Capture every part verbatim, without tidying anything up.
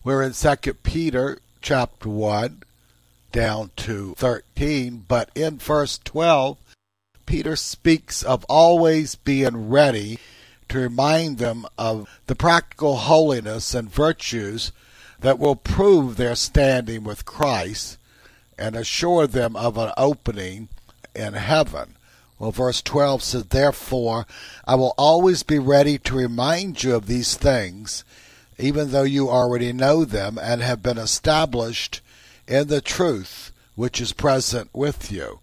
We're in Second Peter chapter one down to thirteen, but in verse twelve, Peter speaks of always being ready to remind them of the practical holiness and virtues that will prove their standing with Christ and assure them of an opening in heaven. Well, verse twelve says, "Therefore, I will always be ready to remind you of these things, even though you already know them and have been established in the truth which is present with you."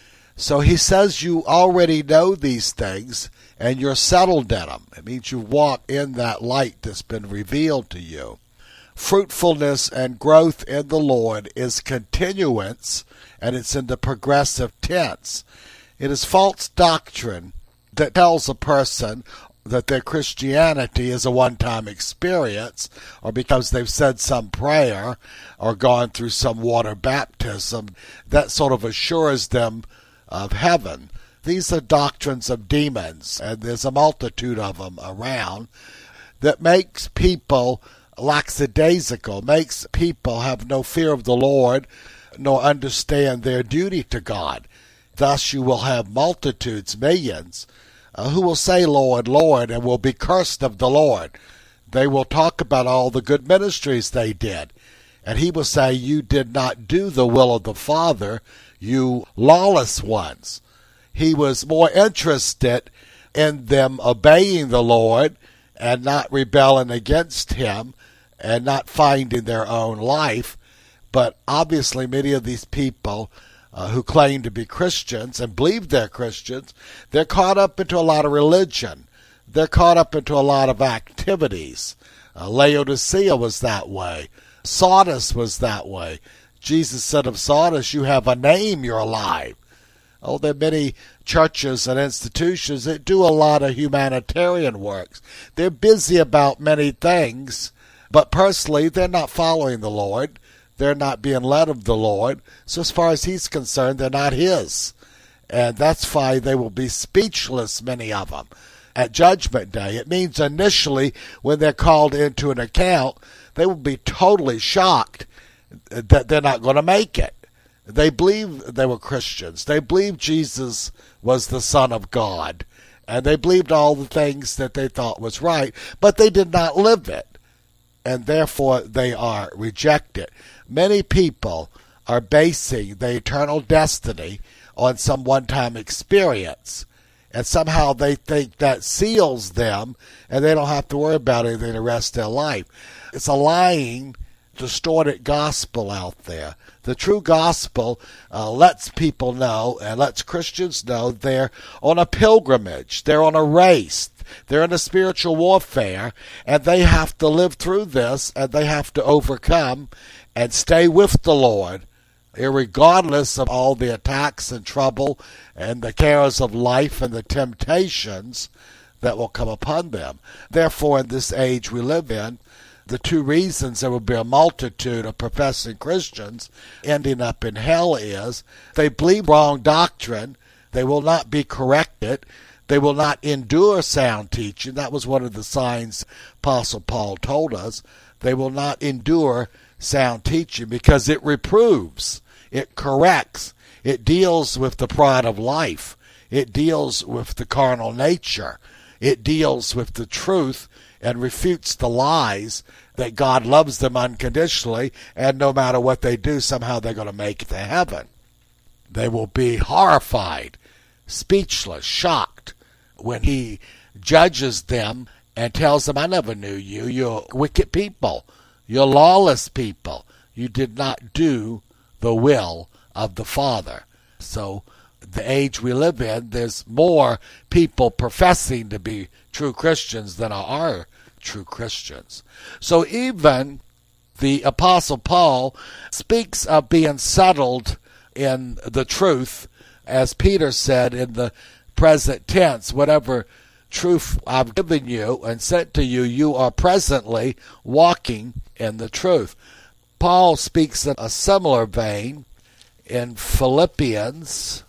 So he says you already know these things and you're settled in them. It means you walk in that light that's been revealed to you. Fruitfulness and growth in the Lord is continuance, and it's in the progressive tense. It is false doctrine that tells a person that their Christianity is a one-time experience, or because they've said some prayer or gone through some water baptism, that sort of assures them of heaven. These are doctrines of demons, and there's a multitude of them around, that makes people lackadaisical, makes people have no fear of the Lord, nor understand their duty to God. Thus you will have multitudes, millions, uh, who will say, "Lord, Lord," and will be cursed of the Lord. They will talk about all the good ministries they did, and he will say, "You did not do the will of the Father, you lawless ones." He was more interested in them obeying the Lord and not rebelling against him and not finding their own life. But obviously many of these people uh, who claim to be Christians and believe they're Christians, they're caught up into a lot of religion. They're caught up into a lot of activities. Uh, Laodicea was that way. Sardis was that way. Jesus said of Sardis, "You have a name, you're alive." Oh, there are many churches and institutions that do a lot of humanitarian works. They're busy about many things, but personally, they're not following the Lord. They're not being led of the Lord. So as far as he's concerned, they're not his. And that's why they will be speechless, many of them, at Judgment Day. It means initially, when they're called into an account, they will be totally shocked that they're not going to make it. They believed they were Christians. They believed Jesus was the Son of God. And they believed all the things that they thought was right, but they did not live it. And therefore they are rejected. Many people are basing their eternal destiny on some one-time experience. And somehow they think that seals them, and they don't have to worry about anything the rest of their life. It's a lying, distorted gospel out there. The true gospel uh, lets people know, and lets Christians know, they're on a pilgrimage, they're on a race, they're in a spiritual warfare, and they have to live through this, and they have to overcome and stay with the Lord, irregardless of all the attacks and trouble and the cares of life and the temptations that will come upon them. Therefore, in this age we live in, the two reasons there will be a multitude of professing Christians ending up in hell is they believe wrong doctrine, they will not be corrected, they will not endure sound teaching. That was one of the signs Apostle Paul told us. They will not endure sound teaching because it reproves, it corrects, it deals with the pride of life, it deals with the carnal nature, it deals with the truth and refutes the lies that God loves them unconditionally, and no matter what they do, somehow they're going to make it to heaven. They will be horrified, speechless, shocked when he judges them and tells them, "I never knew you. You're wicked people. You're lawless people. You did not do the will of the Father." So the age we live in, there's more people professing to be true Christians than are true Christians. So even the Apostle Paul speaks of being settled in the truth, as Peter said, in the present tense. Whatever truth I've given you and sent to you, you are presently walking in the truth. Paul speaks in a similar vein in Philippians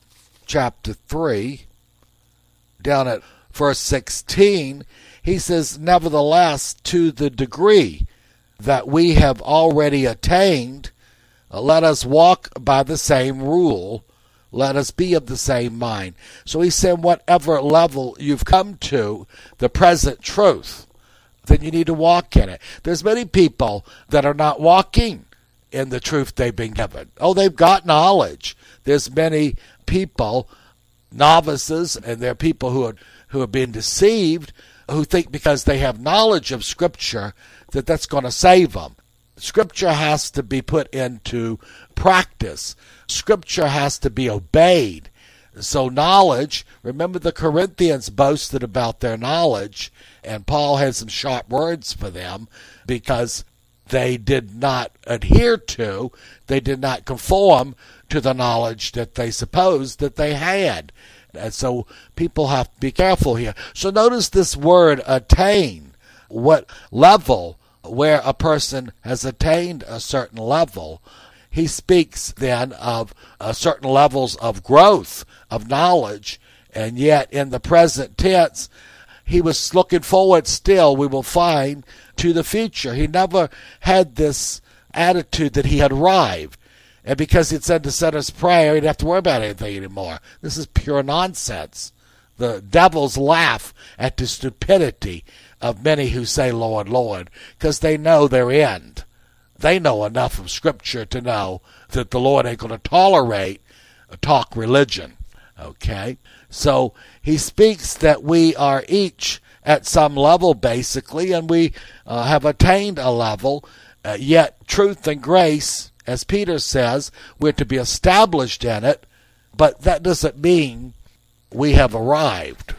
chapter three, down at verse sixteen. He says, "Nevertheless, to the degree that we have already attained, let us walk by the same rule. Let us be of the same mind. So he said, whatever level you've come to, the present truth, then you need to walk in it. There's many people that are not walking in the truth they've been given. Oh, they've got knowledge. There's many people, novices, and there are people who are, who have been deceived, who think because they have knowledge of Scripture that that's going to save them. Scripture has to be put into practice. Scripture has to be obeyed. So knowledge, remember the Corinthians boasted about their knowledge, and Paul had some sharp words for them because they did not adhere to, they did not conform to the knowledge that they supposed that they had. And so people have to be careful here. So notice this word attain. What level, where a person has attained a certain level. He speaks then of uh, certain levels of growth, of knowledge, and yet in the present tense, he was looking forward still, we will find, to the future. He never had this attitude that he had arrived. And because he'd said the sinner's prayer, he didn't have to worry about anything anymore. This is pure nonsense. The devils laugh at the stupidity of many who say, Lord, Lord, because they know their end. They know enough of Scripture to know that the Lord ain't going to tolerate a talk religion. Okay? So he speaks that we are each at some level, basically, and we uh, have attained a level, uh, yet truth and grace, as Peter says, we're to be established in it, but that doesn't mean we have arrived.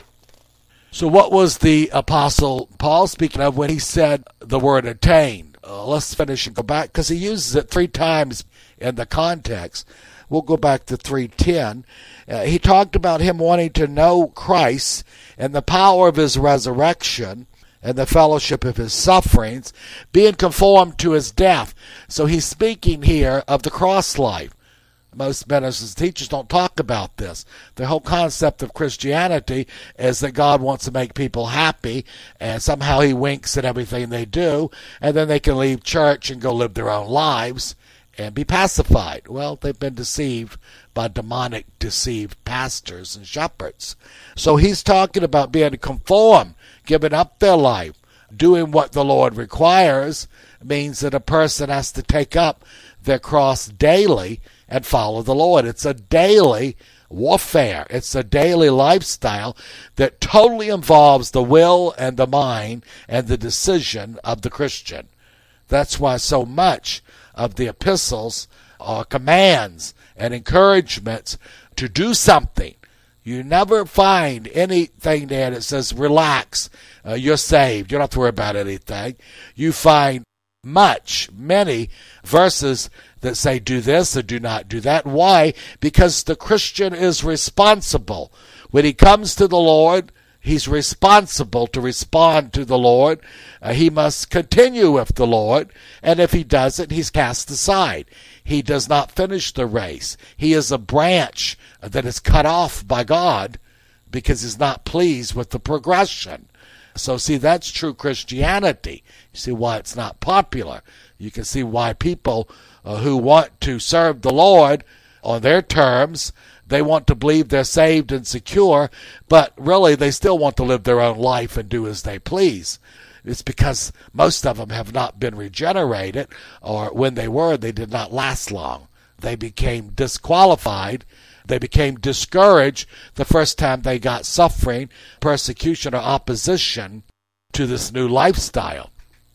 So what was the Apostle Paul speaking of when he said the word attain? Uh, let's finish and go back, because he uses it three times in the context. We'll go back to three ten. Uh, he talked about him wanting to know Christ and the power of his resurrection and the fellowship of his sufferings, being conformed to his death. So he's speaking here of the cross life. Most ministers and teachers don't talk about this. The whole concept of Christianity is that God wants to make people happy, and somehow he winks at everything they do, and then they can leave church and go live their own lives and be pacified. Well, they've been deceived by demonic deceived pastors and shepherds. So he's talking about being conformed, giving up their life, doing what the Lord requires. Means that a person has to take up their cross daily and follow the Lord. It's a daily warfare. It's a daily lifestyle that totally involves the will and the mind and the decision of the Christian. That's why so much of the epistles are commands and encouragements to do something. You never find anything there that says, relax, uh, you're saved, you don't have to worry about anything. You find much, many verses that say do this or do not do that. Why? Because the Christian is responsible. When he comes to the Lord, he's responsible to respond to the Lord. Uh, he must continue with the Lord, and if he doesn't, he's cast aside. He does not finish the race. He is a branch that is cut off by God because he's not pleased with the progression. So see, that's true Christianity. You see why it's not popular. You can see why people uh, who want to serve the Lord on their terms, they want to believe they're saved and secure, but really they still want to live their own life and do as they please. It's because most of them have not been regenerated, or when they were, they did not last long. They became disqualified. They became discouraged the first time they got suffering, persecution, or opposition to this new lifestyle.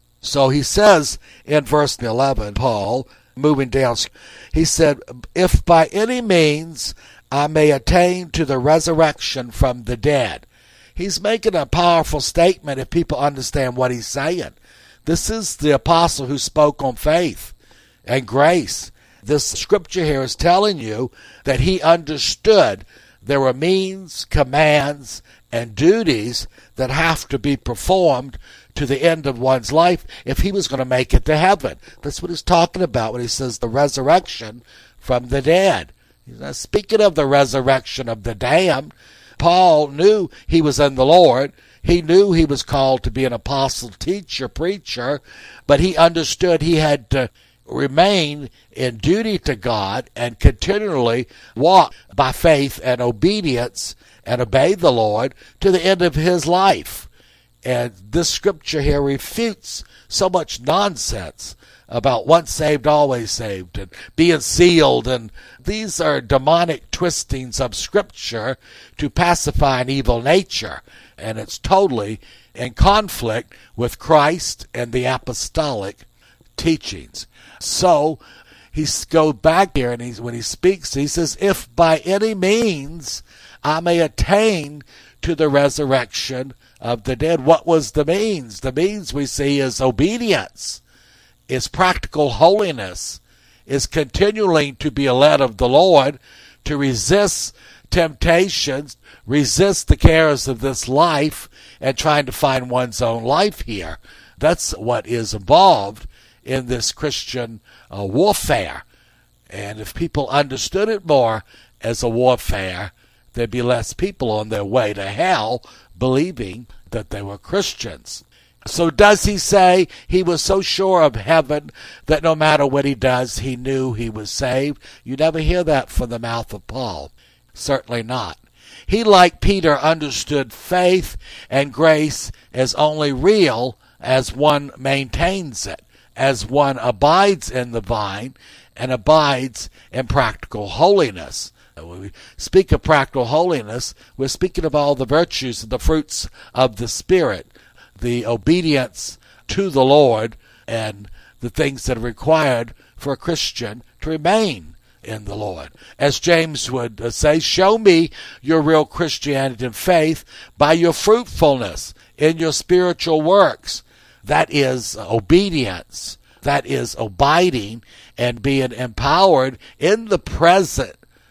So he says in verse eleven, Paul, moving down, he said, if by any means I may attain to the resurrection from the dead. He's making a powerful statement if people understand what he's saying. This is the apostle who spoke on faith and grace. This scripture here is telling you that he understood there were means, commands, and duties that have to be performed to the end of one's life if he was going to make it to heaven. That's what he's talking about when he says the resurrection from the dead. He's not speaking of the resurrection of the damned. Paul knew he was in the Lord. He knew he was called to be an apostle, teacher, preacher, but he understood he had to remain in duty to God and continually walk by faith and obedience and obey the Lord to the end of his life. And this scripture here refutes so much nonsense about once saved, always saved, and being sealed. And these are demonic twistings of scripture to pacify an evil nature. And it's totally in conflict with Christ and the apostolic teachings. So he goes back here, and he's, when he speaks, he says, if by any means I may attain to the resurrection of the dead. What was the means? The means we see is obedience, is practical holiness, is continuing to be led of the Lord, to resist temptations, resist the cares of this life, and trying to find one's own life here. That's what is involved in this Christian uh, warfare. And if people understood it more as a warfare, there'd be less people on their way to hell believing that they were Christians. So does he say he was so sure of heaven that no matter what he does, he knew he was saved? You never hear that from the mouth of Paul. Certainly not. He, like Peter, understood faith and grace as only real as one maintains it, as one abides in the vine and abides in practical holiness. When we speak of practical holiness, we're speaking of all the virtues and the fruits of the Spirit, the obedience to the Lord, and the things that are required for a Christian to remain in the Lord. As James would say, show me your real Christianity and faith by your fruitfulness in your spiritual works. That is obedience. That is abiding and being empowered in the present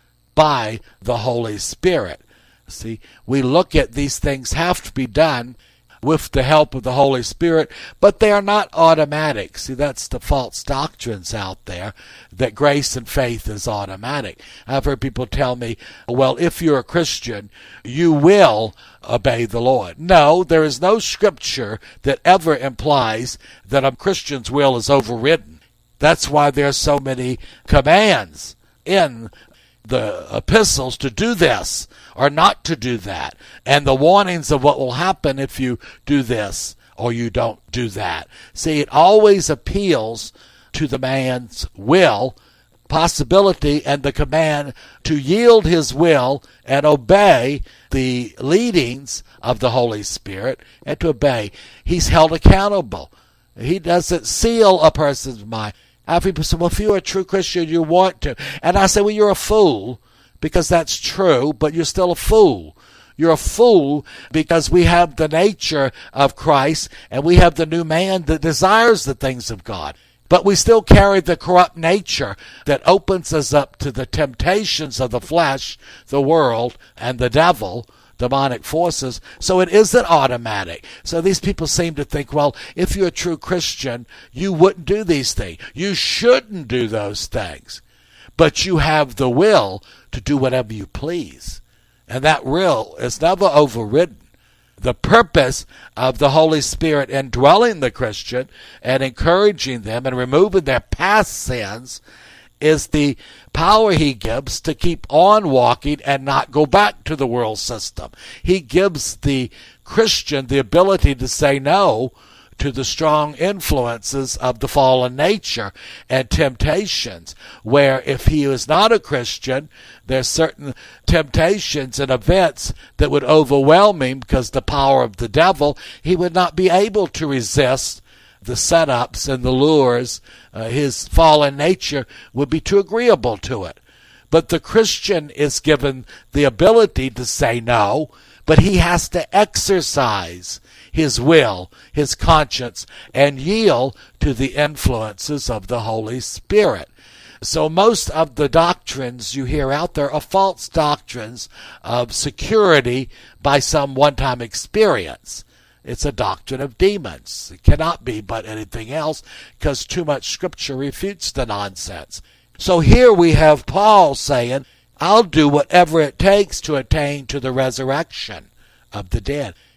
by the Holy Spirit. See, we look at these things have to be done with the help of the Holy Spirit, but they are not automatic. See, that's the false doctrines out there, that grace and faith is automatic. I've heard people tell me, well, if you're a Christian, you will obey the Lord. No, there is no scripture that ever implies that a Christian's will is overridden. That's why there are so many commands in the epistles to do this or not to do that, and the warnings of what will happen if you do this or you don't do that. See, it always appeals to the man's will, possibility, and the command to yield his will and obey the leadings of the Holy Spirit and to obey. He's held accountable. He doesn't seal a person's mind. I've people say, well, if you're a true Christian, you want to. And I say, well, you're a fool, because that's true, but you're still a fool. You're a fool because we have the nature of Christ, and we have the new man that desires the things of God. But we still carry the corrupt nature that opens us up to the temptations of the flesh, the world, and the devil, demonic forces. So it isn't automatic. So these people seem to think, well, if you're a true Christian, you wouldn't do these things. You shouldn't do those things. But you have the will to do whatever you please. And that will is never overridden. The purpose of the Holy Spirit indwelling the Christian and encouraging them and removing their past sins is the power he gives to keep on walking and not go back to the world system. He gives the Christian the ability to say no to the strong influences of the fallen nature and temptations, where if he is not a Christian, there's certain temptations and events that would overwhelm him because the power of the devil, he would not be able to resist the setups and the lures. Uh, his fallen nature would be too agreeable to it. But the Christian is given the ability to say no, but he has to exercise his will, his conscience, and yield to the influences of the Holy Spirit. So most of the doctrines you hear out there are false doctrines of security by some one-time experience. It's a doctrine of demons. It cannot be but anything else, because too much scripture refutes the nonsense. So here we have Paul saying, I'll do whatever it takes to attain to the resurrection of the dead.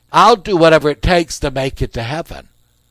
I'll do whatever it takes to make it to heaven.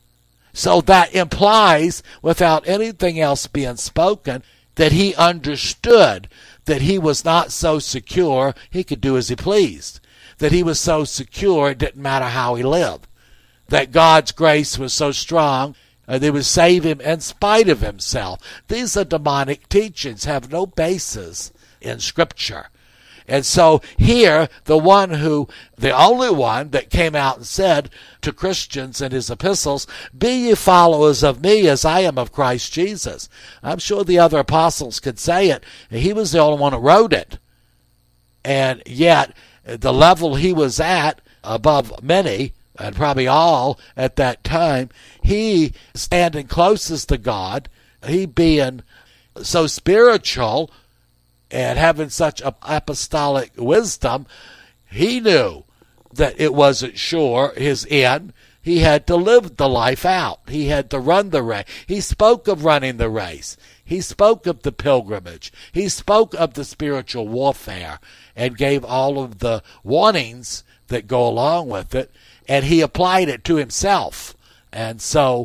So that implies, without anything else being spoken, that he understood that he was not so secure he could do as he pleased. That he was so secure it didn't matter how he lived. That God's grace was so strong that it would save him in spite of himself. These are demonic teachings, have no basis in Scripture. And so here, the one who, the only one that came out and said to Christians in his epistles, be ye followers of me as I am of Christ Jesus. I'm sure the other apostles could say it. He was the only one who wrote it. And yet, the level he was at, above many, and probably all at that time, he standing closest to God, he being so spiritual, and having such apostolic wisdom, he knew that it wasn't sure his end. He had to live the life out. He had to run the race. He spoke of running the race. He spoke of the pilgrimage. He spoke of the spiritual warfare and gave all of the warnings that go along with it, and he applied it to himself. And so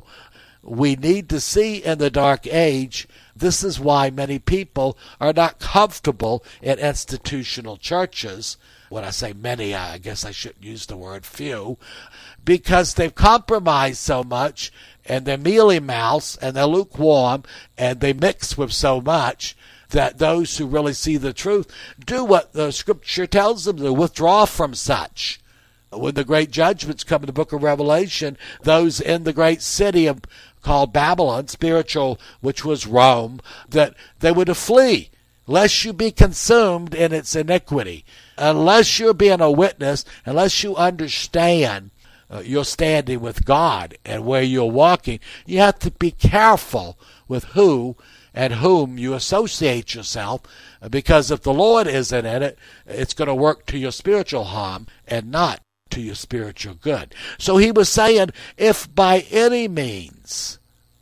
we need to see in the dark age, this is why many people are not comfortable in institutional churches. When I say many, I guess I shouldn't use the word few, because they've compromised so much, and they're mealy-mouthed, and they're lukewarm, and they mix with so much that those who really see the truth do what the Scripture tells them to, withdraw from such. When the great judgments come in the book of Revelation, those in the great city of called Babylon, spiritual, which was Rome, that they were to flee, lest you be consumed in its iniquity. Unless you're being a witness, unless you understand uh, your standing with God and where you're walking, you have to be careful with who and whom you associate yourself, because if the Lord isn't in it, it's going to work to your spiritual harm and not to your spiritual good. So he was saying, if by any means,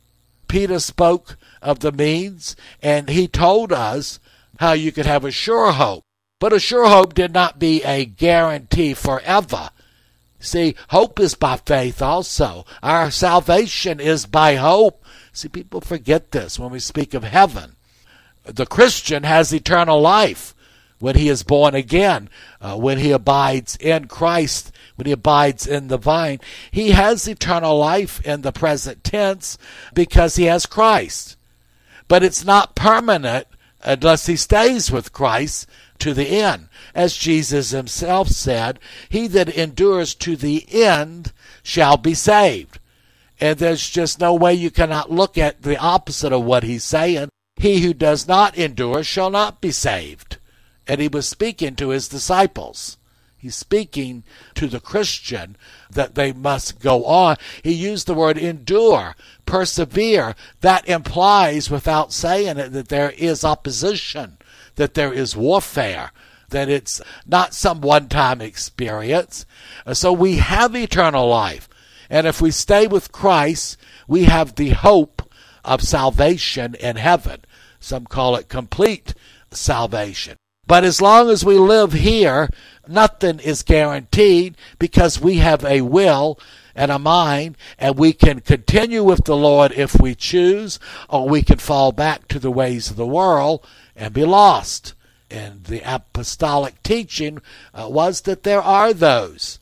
Peter spoke of the means, and he told us how you could have a sure hope. But a sure hope did not be a guarantee forever. See, hope is by faith also. Our salvation is by hope. See, people forget this when we speak of heaven. The Christian has eternal life when he is born again, uh, when he abides in Christ, when he abides in the vine. He has eternal life in the present tense because he has Christ. But it's not permanent unless he stays with Christ to the end. As Jesus himself said, he that endures to the end shall be saved. And there's just no way you cannot look at the opposite of what he's saying. He who does not endure shall not be saved. And he was speaking to his disciples. He's speaking to the Christian that they must go on. He used the word endure, persevere. That implies, without saying it, that there is opposition, that there is warfare, that it's not some one-time experience. So we have eternal life. And if we stay with Christ, we have the hope of salvation in heaven. Some call it complete salvation. But as long as we live here, nothing is guaranteed, because we have a will and a mind, and we can continue with the Lord if we choose, or we can fall back to the ways of the world and be lost. And the apostolic teaching uh, was that there are those.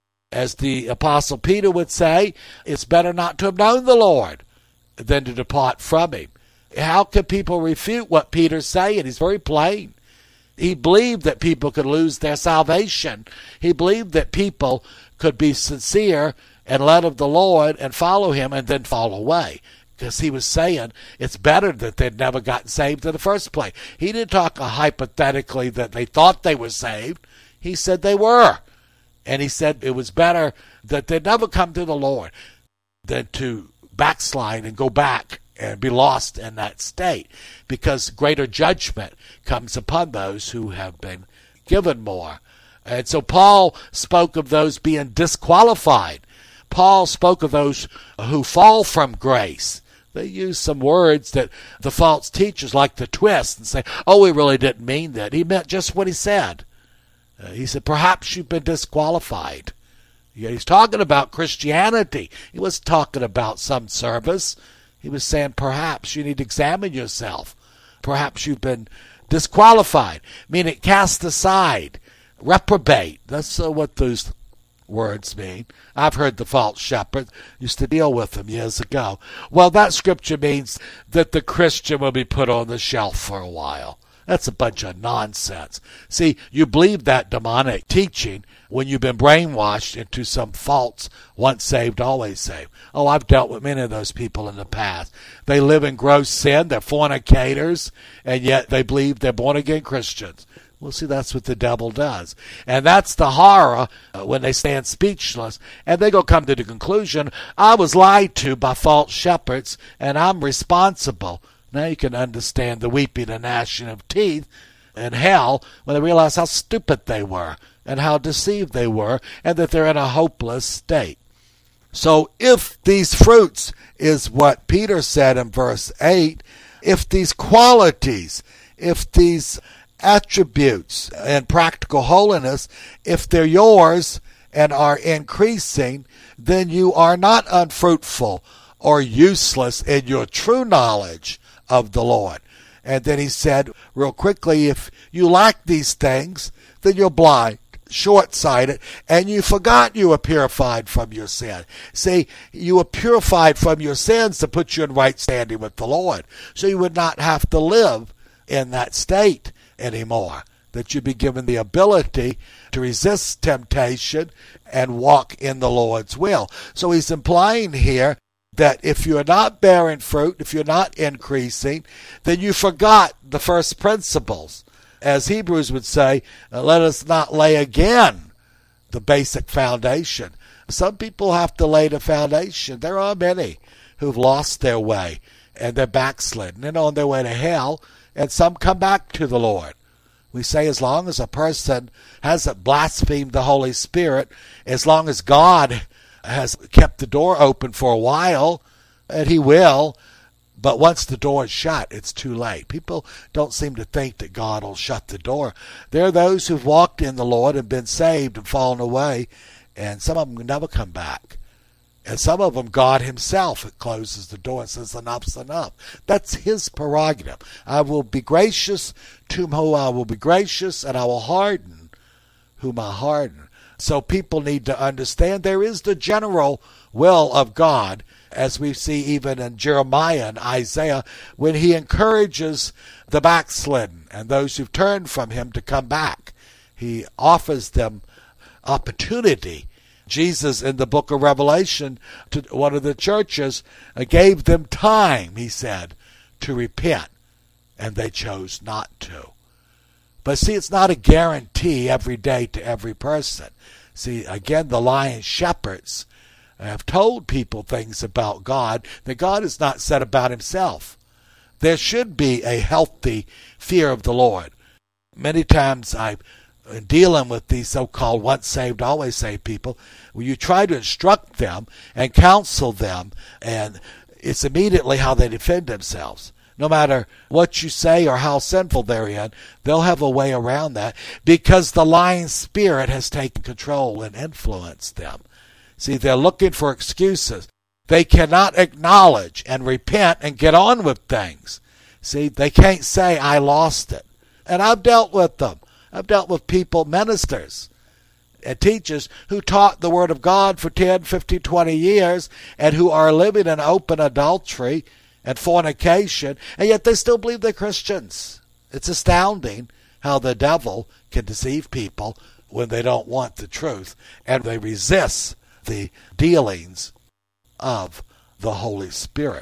As the Apostle Peter would say, it's better not to have known the Lord than to depart from him. How can people refute what Peter's saying? He's very plain. He believed that people could lose their salvation. He believed that people could be sincere and led of the Lord and follow him and then fall away. Because he was saying it's better that they'd never gotten saved in the first place. He didn't talk hypothetically that they thought they were saved. He said they were. And he said it was better that they'd never come to the Lord than to backslide and go back and be lost in that state, because greater judgment comes upon those who have been given more. And so Paul spoke of those being disqualified. Paul spoke of those who fall from grace. They use some words that the false teachers like to twist and say, oh, he really didn't mean that. He meant just what he said. Uh, he said, perhaps you've been disqualified. He's talking about Christianity. He was talking about some service. He was saying perhaps you need to examine yourself. Perhaps you've been disqualified, meaning cast aside, reprobate. That's uh, what those words mean. I've heard the false shepherd, used to deal with them years ago. Well, that scripture means that the Christian will be put on the shelf for a while. That's a bunch of nonsense. See, you believe that demonic teaching when you've been brainwashed into some false once saved, always saved. Oh, I've dealt with many of those people in the past. They live in gross sin, they're fornicators, and yet they believe they're born-again Christians. Well, see, that's what the devil does. And that's the horror uh, when they stand speechless, and they go come to the conclusion, I was lied to by false shepherds, and I'm responsible. Now you can understand the weeping and gnashing of teeth in hell when they realize how stupid they were and how deceived they were and that they're in a hopeless state. So if these fruits is what Peter said in verse eight, if these qualities, if these attributes and practical holiness, if they're yours and are increasing, then you are not unfruitful or useless in your true knowledge of the Lord. And then he said real quickly, if you lack these things, then you're blind, short-sighted, and you forgot you were purified from your sin. See, you were purified from your sins to put you in right standing with the Lord, so you would not have to live in that state anymore, that you'd be given the ability to resist temptation and walk in the Lord's will. So he's implying here that if you're not bearing fruit, if you're not increasing, then you forgot the first principles. As Hebrews would say, let us not lay again the basic foundation. Some people have to lay the foundation. There are many who've lost their way and they're backslidden and on their way to hell, and some come back to the Lord. We say as long as a person hasn't blasphemed the Holy Spirit, as long as God has kept the door open for a while, and he will, but once the door is shut, it's too late. People don't seem to think that God will shut the door. There are those who've walked in the Lord and been saved and fallen away, and some of them never come back. And some of them, God himself closes the door and says, enough's enough. That's his prerogative. I will be gracious to whom I will be gracious, and I will harden whom I harden. So people need to understand there is the general will of God, as we see even in Jeremiah and Isaiah, when he encourages the backslidden and those who've turned from him to come back. He offers them opportunity. Jesus, in the book of Revelation, to one of the churches, gave them time, he said, to repent, and they chose not to. But see, it's not a guarantee every day to every person. See, again, the lion shepherds have told people things about God that God has not said about himself. There should be a healthy fear of the Lord. Many times I've in dealing with these so-called once saved, always saved people, where you try to instruct them and counsel them, and it's immediately how they defend themselves. No matter what you say or how sinful they're in, they'll have a way around that because the lying spirit has taken control and influenced them. See, they're looking for excuses. They cannot acknowledge and repent and get on with things. See, they can't say, I lost it. And I've dealt with them. I've dealt with people, ministers and teachers who taught the Word of God for ten, fifteen, twenty years and who are living in open adultery and fornication, and yet they still believe they're Christians. It's astounding how the devil can deceive people when they don't want the truth and they resist the dealings of the Holy Spirit.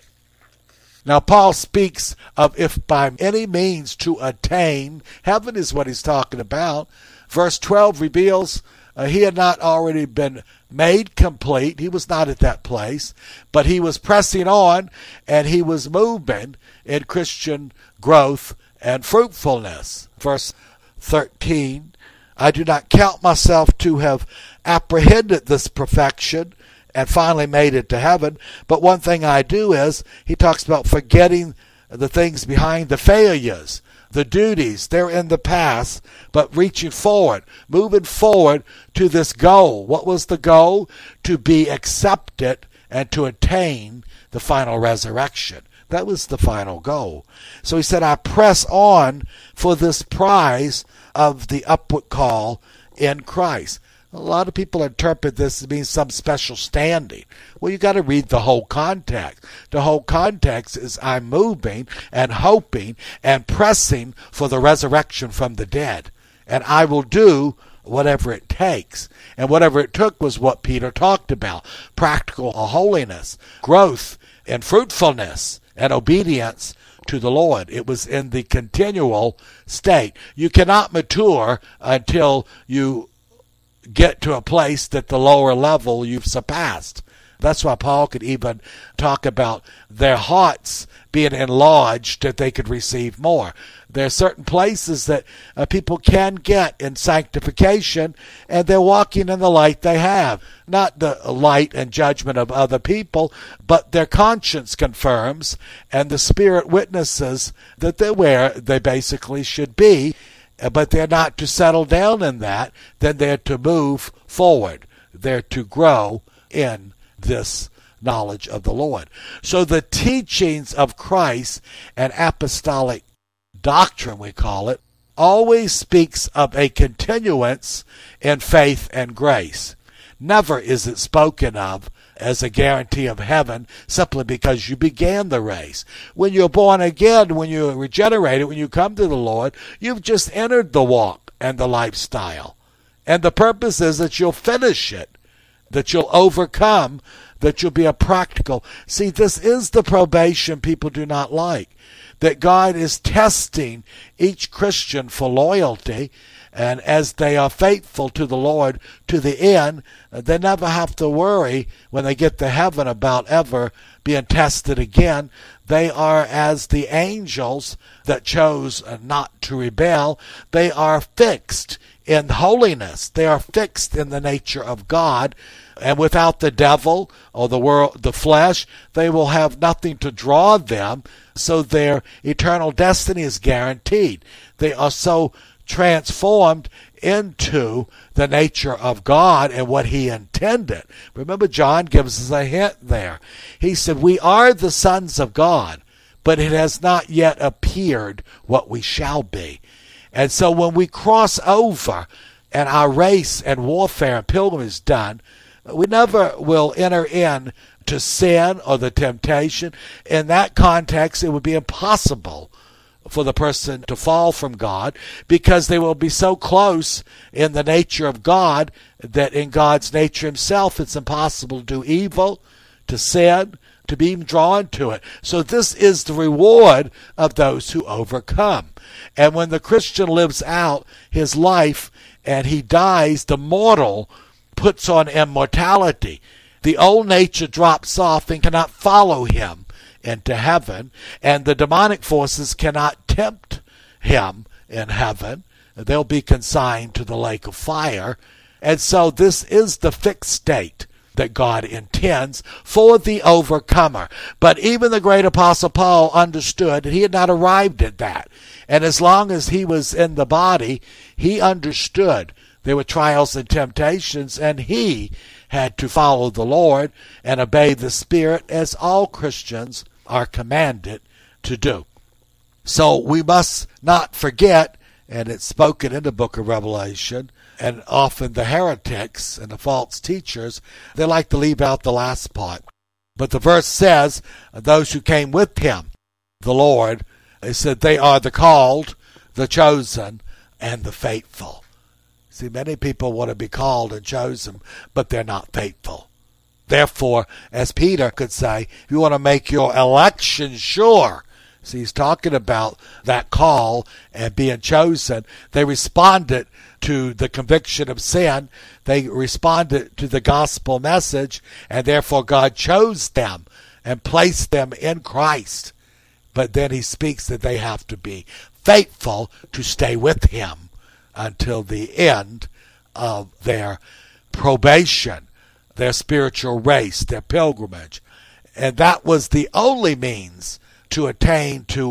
Now, Paul speaks of if by any means to attain, heaven is what he's talking about. Verse twelve reveals uh, he had not already been made complete. He was not at that place, but he was pressing on and he was moving in Christian growth and fruitfulness. Verse thirteen, I do not count myself to have apprehended this perfection and finally made it to heaven. But one thing I do is, he talks about forgetting the things behind, the failures, the duties, they're in the past, but reaching forward, moving forward to this goal. What was the goal? To be accepted and to attain the final resurrection. That was the final goal. So he said, I press on for this prize of the upward call in Christ. A lot of people interpret this as being some special standing. Well, you got to read the whole context. The whole context is I'm moving and hoping and pressing for the resurrection from the dead. And I will do whatever it takes. And whatever it took was what Peter talked about. Practical holiness, growth and fruitfulness and obedience to the Lord. It was in the continual state. You cannot mature until you get to a place that the lower level you've surpassed. That's why Paul could even talk about their hearts being enlarged that they could receive more. There are certain places that uh, people can get in sanctification, and they're walking in the light they have. Not the light and judgment of other people, but their conscience confirms, and the Spirit witnesses that they're where they basically should be. But they're not to settle down in that, then they're to move forward. They're to grow in this knowledge of the Lord. So the teachings of Christ and apostolic doctrine, we call it, always speaks of a continuance in faith and grace. Never is it spoken of as a guarantee of heaven simply because you began the race. When you're born again, when you're regenerated, when you come to the Lord, you've just entered the walk and the lifestyle. And the purpose is that you'll finish it, that you'll overcome, that you'll be a practical. See, this is the probation people do not like, that God is testing each Christian for loyalty. And as they are faithful to the Lord to the end, they never have to worry when they get to heaven about ever being tested again. They are as the angels that chose not to rebel. They are fixed in holiness. They are fixed in the nature of God. And without the devil or the world, the flesh, they will have nothing to draw them. So their eternal destiny is guaranteed. They are so transformed into the nature of God and what he intended. Remember, John gives us a hint there. He said, we are the sons of God, but it has not yet appeared what we shall be. And so when we cross over and our race and warfare and pilgrimage is done, we never will enter in to sin or the temptation. In that context, it would be impossible for the person to fall from God, because they will be so close in the nature of God that in God's nature himself it's impossible to do evil, to sin, to be even drawn to it. So this is the reward of those who overcome. And when the Christian lives out his life and he dies, the mortal puts on immortality. The old nature drops off and cannot follow him into heaven, and the demonic forces cannot tempt him in heaven. They'll be consigned to the lake of fire. And so this is the fixed state that God intends for the overcomer. But even the great apostle Paul understood that he had not arrived at that. And as long as he was in the body, he understood there were trials and temptations, and he had to follow the Lord and obey the Spirit, as all Christians are commanded to do. So we must not forget, and it's spoken in the book of Revelation, and often the heretics and the false teachers, they like to leave out the last part. But the verse says, those who came with him, the Lord, it said they are the called, the chosen, and the faithful. See, many people want to be called and chosen, but they're not faithful. Therefore, as Peter could say, if you want to make your election sure, see, he's talking about that call and being chosen. They responded to the conviction of sin. They responded to the gospel message, and therefore God chose them and placed them in Christ. But then he speaks that they have to be faithful to stay with him until the end of their probation, their spiritual race, their pilgrimage. And that was the only means to attain to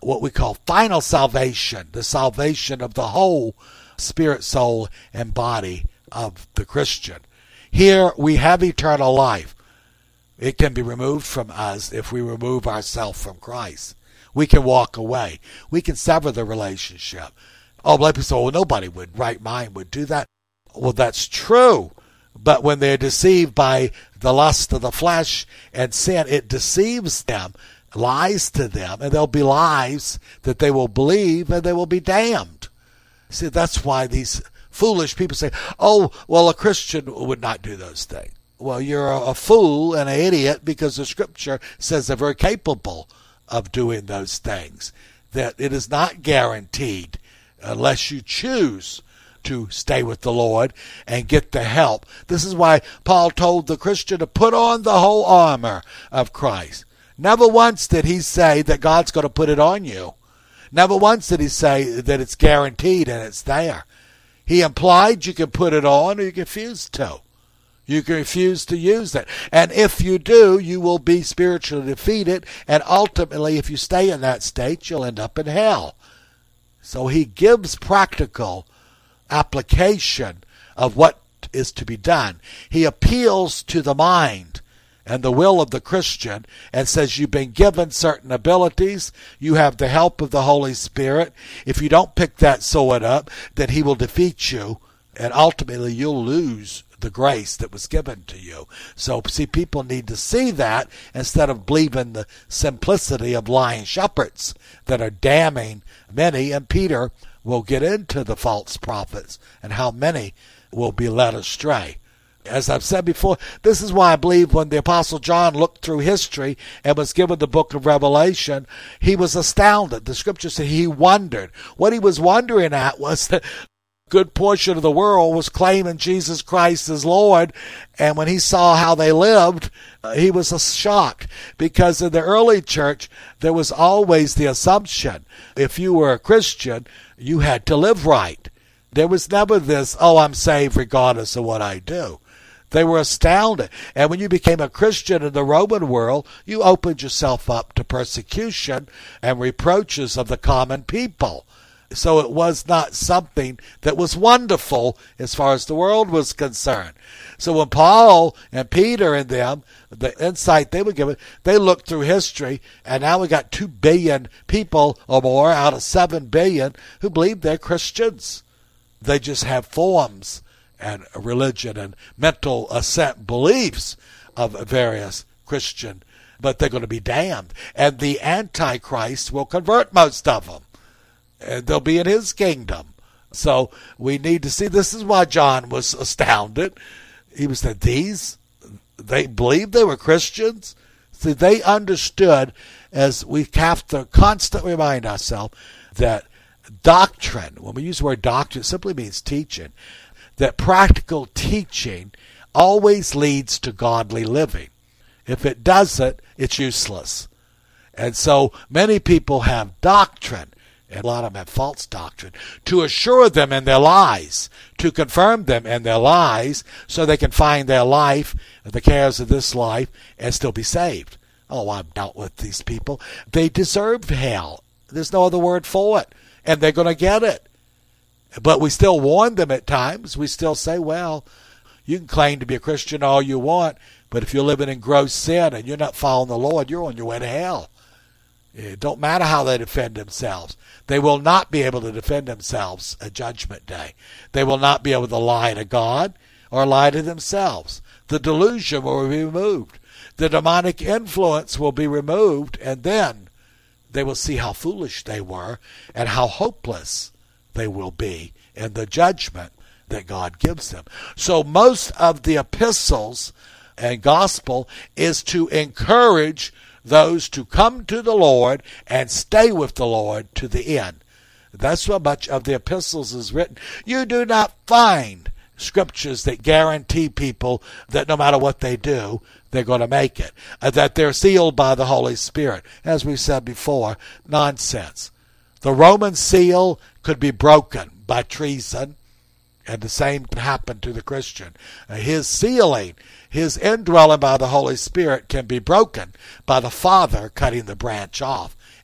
what we call final salvation, the salvation of the whole spirit, soul, and body of the Christian. Here we have eternal life. It can be removed from us if we remove ourselves from Christ. We can walk away. We can sever the relationship. Oh, like people say, well, nobody would, right mind would do that. Well, that's true. But when they're deceived by the lust of the flesh and sin, it deceives them, lies to them, and there'll be lies that they will believe, and they will be damned. See, that's why these foolish people say, oh, well, a Christian would not do those things. Well, you're a fool and an idiot, because the Scripture says they're very capable of doing those things, that it is not guaranteed unless you choose to stay with the Lord and get the help. This is why Paul told the Christian to put on the whole armor of Christ. Never once did he say that God's going to put it on you. Never once did he say that it's guaranteed and it's there. He implied you can put it on or you can refuse to. You can refuse to use it. And if you do, you will be spiritually defeated. And ultimately, if you stay in that state, you'll end up in hell. So he gives practical application of what is to be done. He appeals to the mind and the will of the Christian and says, you've been given certain abilities. You have the help of the Holy Spirit. If you don't pick that sword up, then he will defeat you, and ultimately you'll lose the grace that was given to you. So, see, people need to see that instead of believing the simplicity of lying shepherds that are damning many. And Peter will get into the false prophets and how many will be led astray. As I've said before, this is why I believe when the Apostle John looked through history and was given the book of Revelation, he was astounded. The Scripture said he wondered. What he was wondering at was that a good portion of the world was claiming Jesus Christ as Lord, and when he saw how they lived, uh, he was shocked, because in the early church there was always the assumption if you were a Christian, you had to live right. There was never this, oh, I'm saved regardless of what I do. They were astounded. And when you became a Christian in the Roman world, you opened yourself up to persecution and reproaches of the common people. So it was not something that was wonderful as far as the world was concerned. So when Paul and Peter and them, the insight they were given, they looked through history, and now we got two billion people or more out of seven billion who believe they're Christians. They just have forms and religion and mental assent beliefs of various Christian, but they're going to be damned. And the Antichrist will convert most of them, and they'll be in his kingdom. So we need to see, this is why John was astounded. He was that these, they believed they were Christians. See, they understood, as we have to constantly remind ourselves, that doctrine, when we use the word doctrine, it simply means teaching, that practical teaching always leads to godly living. If it doesn't, it's useless. And so many people have doctrine, and a lot of them have false doctrine, to assure them in their lies, to confirm them in their lies, so they can find their life, the cares of this life, and still be saved. Oh, I've dealt with these people. They deserve hell. There's no other word for it. And they're going to get it. But we still warn them at times. We still say, well, you can claim to be a Christian all you want, but if you're living in gross sin and you're not following the Lord, you're on your way to hell. It don't matter how they defend themselves. They will not be able to defend themselves at Judgment Day. They will not be able to lie to God or lie to themselves. The delusion will be removed. The demonic influence will be removed, and then they will see how foolish they were and how hopeless they will be in the judgment that God gives them. So most of the epistles and gospel is to encourage those to come to the Lord and stay with the Lord to the end. That's what much of the epistles is written. You do not find scriptures that guarantee people that no matter what they do, they're going to make it, uh, that they're sealed by the Holy Spirit. As we said before, nonsense. The Roman seal could be broken by treason, and the same can happen to the Christian. Uh, his sealing, his indwelling by the Holy Spirit can be broken by the Father cutting the branch off,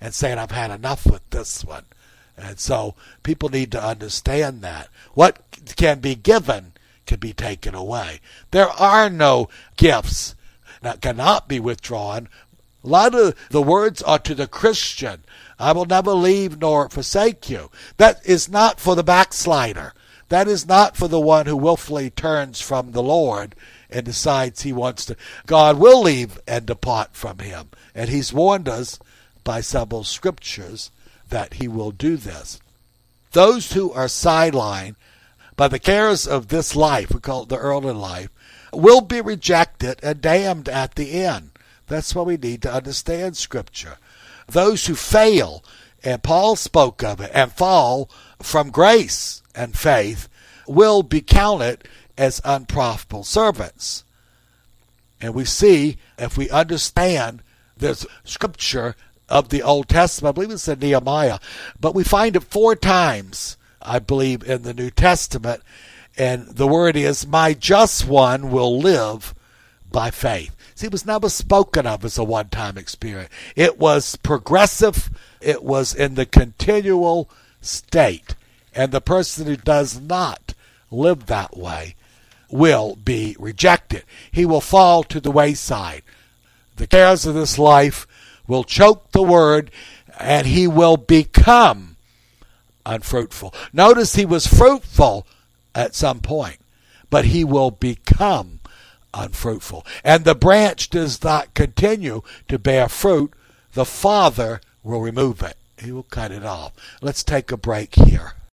and saying, I've had enough with this one. And so people need to understand that. What can be given can be taken away. There are no gifts that cannot be withdrawn. A lot of the words are to the Christian. I will never leave nor forsake you. That is not for the backslider. That is not for the one who willfully turns from the Lord and decides he wants to. God will leave and depart from him. And he's warned us by several scriptures that he will do this. Those who are sidelined by the cares of this life, we call it the earthly life, will be rejected and damned at the end. That's why we need to understand Scripture. Those who fail, and Paul spoke of it, and fall from grace and faith, will be counted as unprofitable servants. And we see, if we understand this Scripture of the Old Testament, I believe it's in Nehemiah, but we find it four times, I believe, in the New Testament, and the word is, my just one will live by faith. See, it was never spoken of as a one-time experience. It was progressive. It was in the continual state. And the person who does not live that way will be rejected. He will fall to the wayside. The cares of this life will choke the word, and he will become unfruitful. Notice he was fruitful at some point, but he will become unfruitful. And the branch does not continue to bear fruit. The Father will remove it. He will cut it off. Let's take a break here.